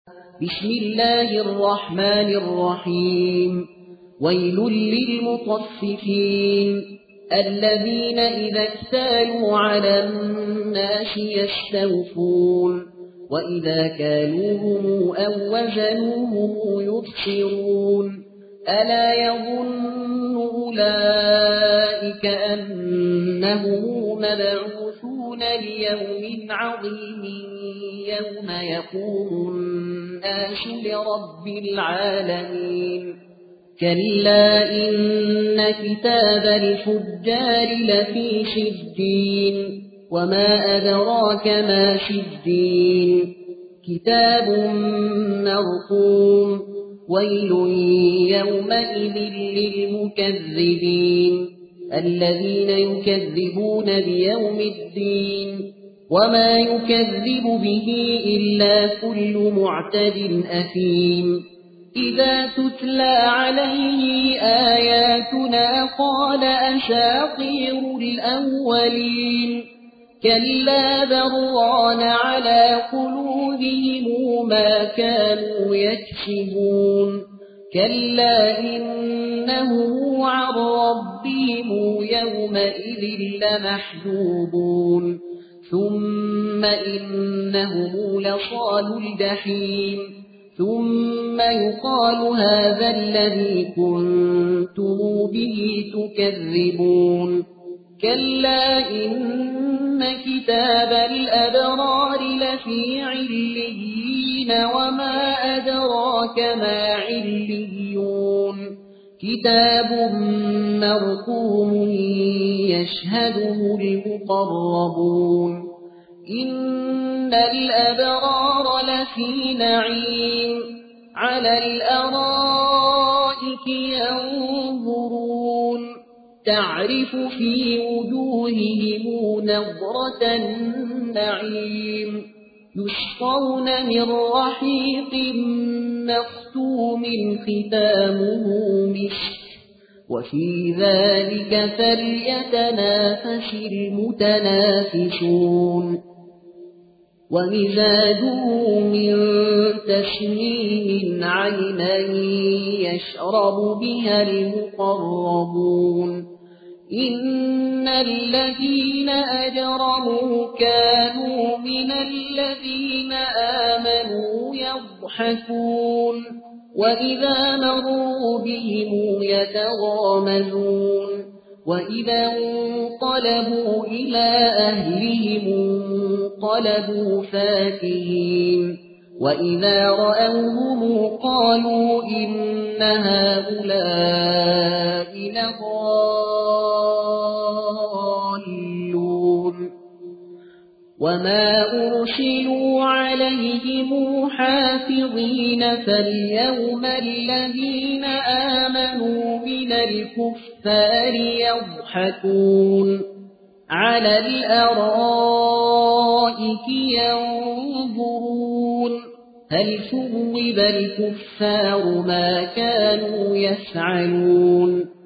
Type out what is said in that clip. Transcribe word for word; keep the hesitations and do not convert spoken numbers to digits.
بسم الله الرحمن الرحيم ويل للمطففين الذين إذا اكتالوا على الناس يستوفون وإذا كالوهم أو وزنوهم يخسرون ألا يظن أولئك أنهم مبعوثون ليوم عظيم يوم يقوم الناس لرب العالمين كلا إن كتاب الفجار لفي سجين وما أدراك ما سجين كتاب مرقوم ويل يومئذ للمكذبين الذين يكذبون بيوم الدين وما يكذب به إلا كل معتد أثيم إذا تتلى عليه آياتنا قال أساطير الأولين كلا بران على قلوبهم ما كانوا يكسبون كلا إنهم عن ربهم يومئذ لمحجوبون ثم إنهم لصالو الجحيم ثم يقال هذا الذي كنتم به تكذبون كلا إن كتاب الأبرار لفي عليين وما أدراك ما عليون كتاب مرقوم يشهده المقربون إن الأبرار لفي نعيم على الأرائك ينظرون تعرف في وجوههم نظرة النعيم يسقون من رحيق مختوم ختامه مسك وفي ذلك فليتنافس المتنافسون ومزاجه من تسنيم عينا يشرب بها المقربون إن الذين أجرموا كانوا من الذين آمنوا يضحكون وإذا مروا بهم يتغامزون وإذا انقلبوا إلى أهلهم انقلبوا فاكهين وإذا رأوهم قالوا إن هؤلاء لضالون وما أرسلوا عليهم حافظين فاليوم الذين آمنوا من الكفار يضحكون على الأرائك ينظرون هل ثوب الكفار ما كانوا يفعلون